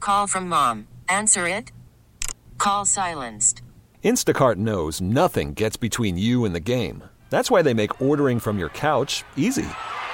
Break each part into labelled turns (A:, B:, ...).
A: Call from mom. Answer it. Call silenced.
B: Instacart knows nothing gets between you and the game. That's why they make ordering from your couch easy.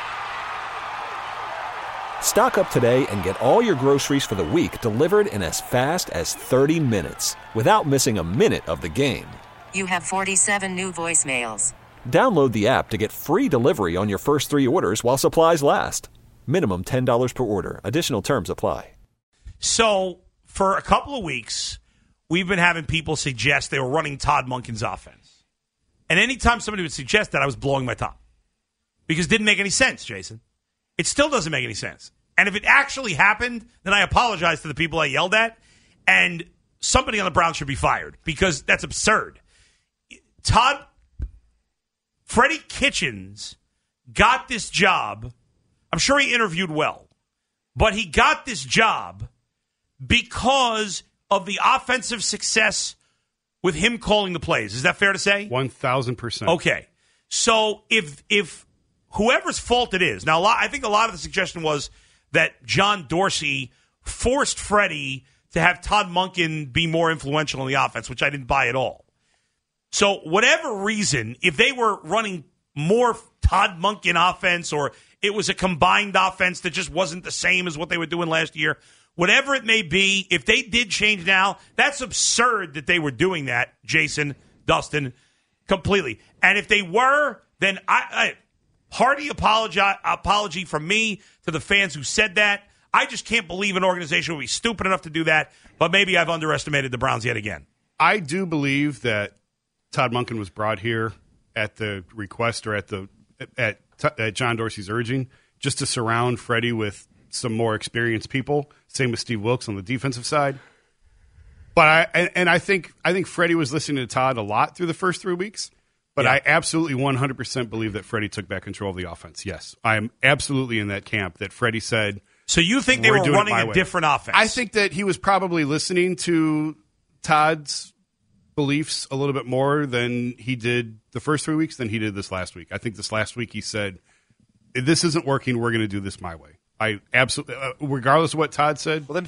B: Stock up today and get all your groceries for the week delivered in as fast as 30 minutes without missing a minute of the game.
A: You have 47 new voicemails.
B: Download the app to get free delivery on your first 3 orders while supplies last. Minimum $10 per order. Additional terms apply.
C: So, for a couple of weeks, we've been having people suggest they were running Todd Monken's offense. And anytime somebody would suggest that, I was blowing my top. Because it didn't make any sense, Jason. It still doesn't make any sense. And if it actually happened, then I apologize to the people I yelled at. And somebody on the Browns should be fired. Because that's absurd. Freddie Kitchens got this job. I'm sure he interviewed well. But he got this job because of the offensive success with him calling the plays. Is that fair to say?
D: 1,000%.
C: Okay. So if whoever's fault it is, now I think a lot of the suggestion was that John Dorsey forced Freddie to have Todd Monken be more influential in the offense, which I didn't buy at all. So whatever reason, if they were running more Todd Monken offense or it was a combined offense that just wasn't the same as what they were doing last year, whatever it may be, if they did change now, that's absurd that they were doing that, Jason, Dustin, completely. And if they were, then I hearty apology from me to the fans who said that. I just can't believe an organization would be stupid enough to do that, but maybe I've underestimated the Browns yet again.
D: I do believe that Todd Monken was brought here at the request or at John Dorsey's urging just to surround Freddie with some more experienced people. Same with Steve Wilks on the defensive side. But I think Freddie was listening to Todd a lot through the first 3 weeks. But yeah. I absolutely 100% believe that Freddie took back control of the offense. Yes, I am absolutely in that camp that Freddie said.
C: So you think they were running a different offense?
D: I think that he was probably listening to Todd's beliefs a little bit more than he did the first 3 weeks than he did this last week. I think this last week he said, "This isn't working. We're going to do this my way." I absolutely, regardless of what Todd said.
E: Well, then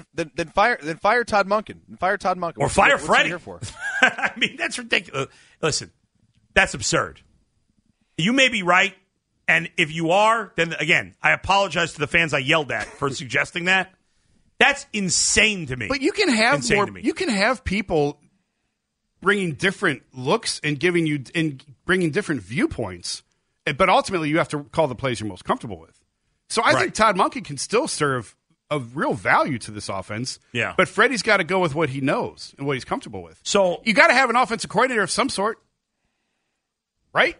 E: fire Todd Monken. Fire Todd Monken.
C: Or fire Freddie. I mean, that's ridiculous. Listen, that's absurd. You may be right, and if you are, then again, I apologize to the fans I yelled at for suggesting that. That's insane to me.
D: But you can have You can have people bringing different looks and bringing different viewpoints, but ultimately you have to call the plays you're most comfortable with. So I think Todd Monken can still serve a real value to this offense.
C: Yeah.
D: But Freddie's got to go with what he knows and what he's comfortable with.
C: So
D: you got to have an offensive coordinator of some sort, right?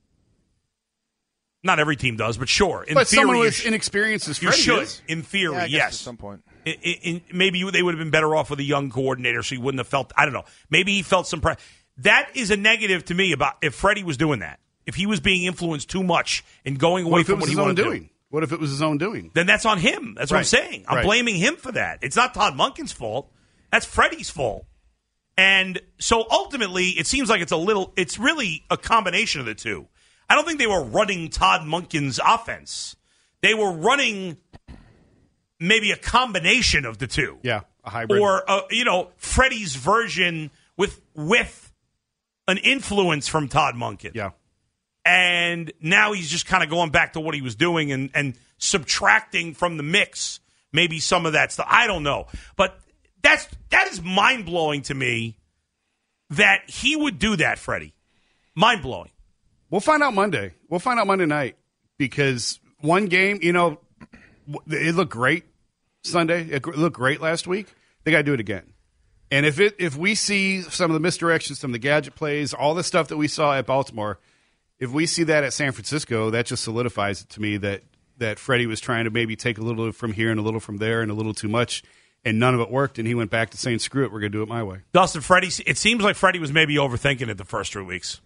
C: Not every team does, but sure.
D: But someone with inexperience as Freddie
C: you should.
D: is.
C: In theory,
E: yeah,
C: yes.
E: At some point.
C: Maybe they would have been better off with a young coordinator, so he wouldn't have felt, I don't know. Maybe he felt some pressure. That is a negative to me about if Freddie was doing that. If he was being influenced too much and going away from what he wanted to do.
D: What if it was his own doing?
C: Then that's on him. That's what I'm saying. I'm blaming him for that. It's not Todd Monken's fault. That's Freddie's fault. And so ultimately, it seems like it's really a combination of the two. I don't think they were running Todd Monken's offense. They were running maybe a combination of the two.
D: Yeah, a hybrid.
C: Or, Freddie's version with an influence from Todd Monken.
D: Yeah. And
C: now he's just kind of going back to what he was doing and subtracting from the mix maybe some of that stuff. I don't know. But that is mind-blowing to me that he would do that, Freddie. Mind-blowing.
D: We'll find out Monday. We'll find out Monday night because one game, it looked great Sunday. It looked great last week. They got to do it again. And if we see some of the misdirections, some of the gadget plays, all the stuff that we saw at Baltimore, if we see that at San Francisco, that just solidifies it to me that Freddie was trying to maybe take a little from here and a little from there and a little too much, and none of it worked, and he went back to saying, screw it, we're going to do it my way.
C: Dustin, it seems like Freddie was maybe overthinking it the first 3 weeks.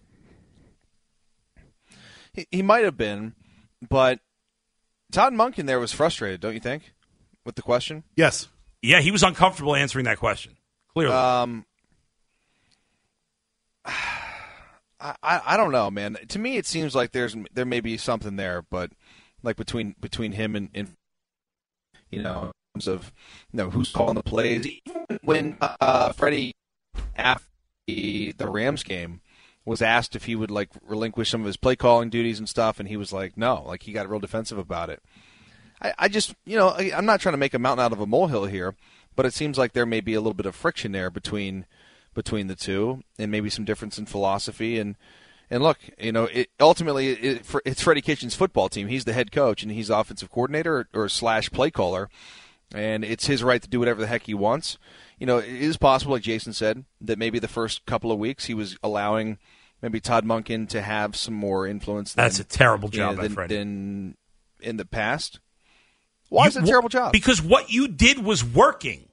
E: He might have been, but Todd Monken there was frustrated, don't you think, with the question?
D: Yes.
C: Yeah, he was uncomfortable answering that question, clearly.
E: I don't know, man. To me, it seems like there may be something there, but like between him and of who's calling the plays. Even when Freddie, after the Rams game, was asked if he would relinquish some of his play calling duties and stuff, and he was like, no, he got real defensive about it. I just, I'm not trying to make a mountain out of a molehill here, but it seems like there may be a little bit of friction there between the two, and maybe some difference in philosophy. And look, ultimately it's Freddie Kitchens' football team. He's the head coach, and he's offensive coordinator or / play caller, and it's his right to do whatever the heck he wants. It is possible, like Jason said, that maybe the first couple of weeks he was allowing maybe Todd Monken to have some more influence.
C: That's a terrible job by Freddie.
E: Than in the past. Why is it a terrible job?
C: Because what you did was working.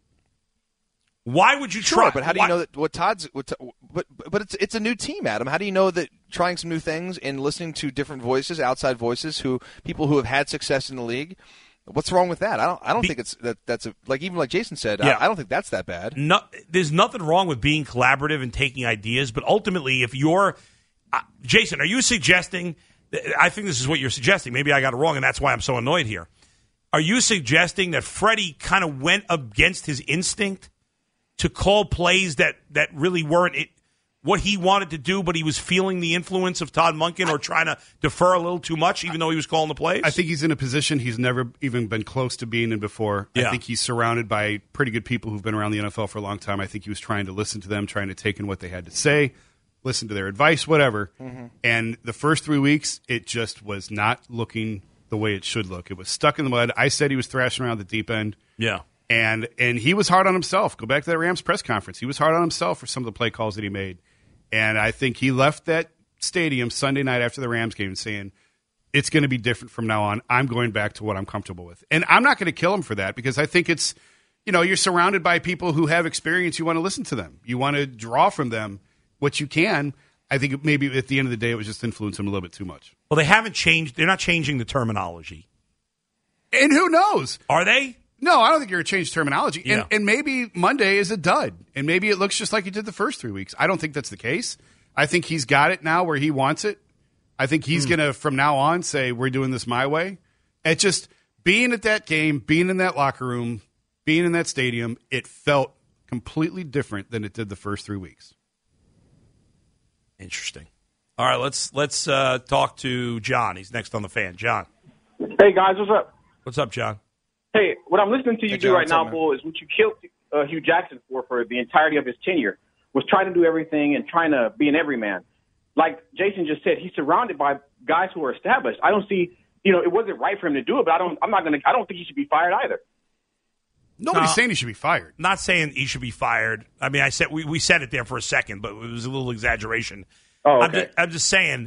C: Why would you try?
E: But how do you know that but it's a new team, Adam. How do you know that trying some new things and listening to different voices, outside voices, people who have had success in the league? What's wrong with that? I don't think it's that's even like Jason said. Yeah. I don't think that's that bad.
C: No, there's nothing wrong with being collaborative and taking ideas, but ultimately, if you're Jason, are you suggesting? I think this is what you're suggesting. Maybe I got it wrong, and that's why I'm so annoyed here. Are you suggesting that Freddie kind of went against his instinct to call plays that really weren't what he wanted to do, but he was feeling the influence of Todd Monken or trying to defer a little too much, even though he was calling the plays?
D: I think he's in a position he's never even been close to being in before. Yeah. I think he's surrounded by pretty good people who've been around the NFL for a long time. I think he was trying to listen to them, trying to take in what they had to say, listen to their advice, whatever. Mm-hmm. And the first 3 weeks, it just was not looking the way it should look. It was stuck in the mud. I said he was thrashing around the deep end.
C: Yeah.
D: And he was hard on himself. Go back to that Rams press conference. He was hard on himself for some of the play calls that he made. And I think he left that stadium Sunday night after the Rams game saying, it's going to be different from now on. I'm going back to what I'm comfortable with. And I'm not going to kill him for that because I think it's, you're surrounded by people who have experience. You want to listen to them. You want to draw from them what you can. I think maybe at the end of the day, it was just influenced him a little bit too much.
C: Well, they haven't changed. They're not changing the terminology.
D: And who knows?
C: Are they?
D: No, I don't think you're going to change terminology.
C: Yeah.
D: And maybe Monday is a dud. And maybe it looks just like he did the first 3 weeks. I don't think that's the case. I think he's got it now where he wants it. I think he's going to, from now on, say, we're doing this my way. It's just being at that game, being in that locker room, being in that stadium, it felt completely different than it did the first 3 weeks.
C: Interesting. All right, let's talk to John. He's next on the fan. John.
F: Hey, guys, what's up?
C: What's up, John?
F: Hey, what I'm listening to you do right now, Bull, is what you killed Hugh Jackson for the entirety of his tenure, was trying to do everything and trying to be an everyman. Like Jason just said, he's surrounded by guys who are established. I don't see, it wasn't right for him to do it, but I don't think he should be fired either.
D: Nobody's saying he should be fired.
C: Not saying he should be fired. I mean, I said we said it there for a second, but it was a little exaggeration.
F: Oh, okay.
C: I'm just saying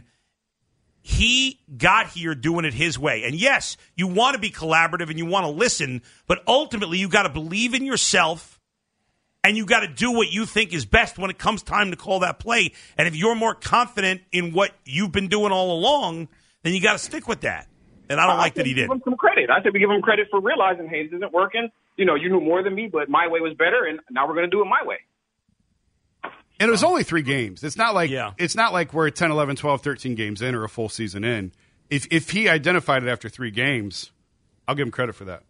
C: he got here doing it his way. And yes, you want to be collaborative and you want to listen, but ultimately you got to believe in yourself and you got to do what you think is best when it comes time to call that play. And if you're more confident in what you've been doing all along, then you got to stick with that. And I don't like that he did.
F: Give him some credit. I said we give him credit for realizing, hey, this isn't working. You knew more than me, but my way was better, and now we're going to do it my way.
D: And it was only 3 games. It's not like we're 10, 11, 12, 13 games in or a full season in. If he identified it after 3 games, I'll give him credit for that.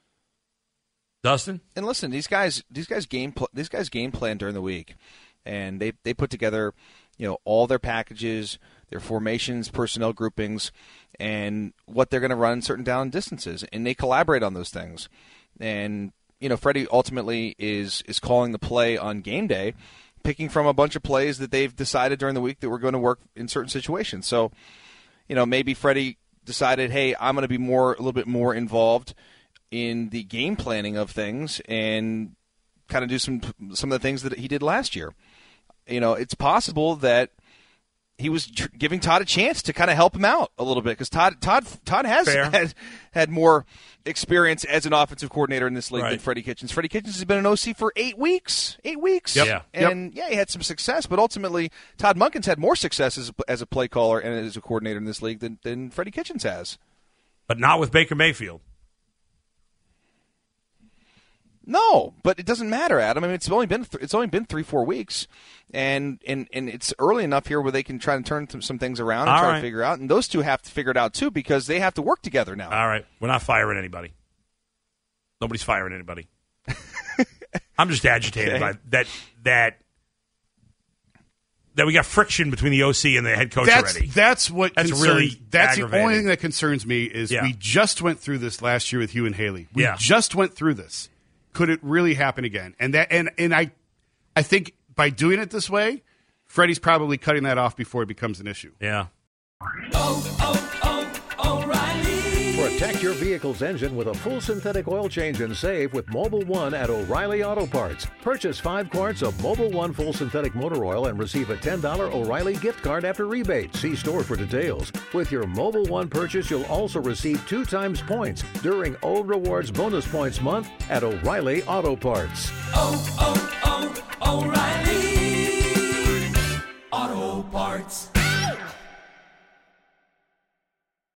C: Dustin?
E: And listen, these guys game plan during the week, and they put together, all their packages, their formations, personnel groupings, and what they're going to run certain down distances, and they collaborate on those things. And Freddie ultimately is calling the play on game day, picking from a bunch of plays that they've decided during the week that were going to work in certain situations. So, maybe Freddie decided, hey, I'm going to be a little bit more involved in the game planning of things and kind of do some of the things that he did last year. It's possible that he was giving Todd a chance to kind of help him out a little bit because Todd has had more experience as an offensive coordinator in this league than Freddie Kitchens. Freddie Kitchens has been an OC for 8 weeks. 8 weeks.
C: Yep.
E: And he had some success, but ultimately Todd Monken's had more success as a play caller and as a coordinator in this league than Freddie Kitchens has.
C: But not with Baker Mayfield.
E: No, but it doesn't matter, Adam. I mean, it's only been 3-4 weeks, and it's early enough here where they can try and turn some things around and try to figure out. And those two have to figure it out too because they have to work together now.
C: All right, we're not firing anybody. Nobody's firing anybody. I'm just agitated by that we got friction between the OC and the head coach already.
D: That's what
C: that's
D: concerns,
C: really
D: that's
C: aggravating.
D: The only thing that concerns me is we just went through this last year with Hugh and Haley. We just went through this. Could it really happen again? And I think by doing it this way, Freddie's probably cutting that off before it becomes an issue.
C: Yeah.
G: O'Reilly. Protect your vehicle's engine with a full synthetic oil change and save with Mobil 1 at O'Reilly Auto Parts. Purchase 5 quarts of Mobil 1 full synthetic motor oil and receive a $10 O'Reilly gift card after rebate. See store for details. With your Mobil 1 purchase, you'll also receive 2 times points during O Rewards Bonus Points Month at O'Reilly Auto Parts.
H: O'Reilly.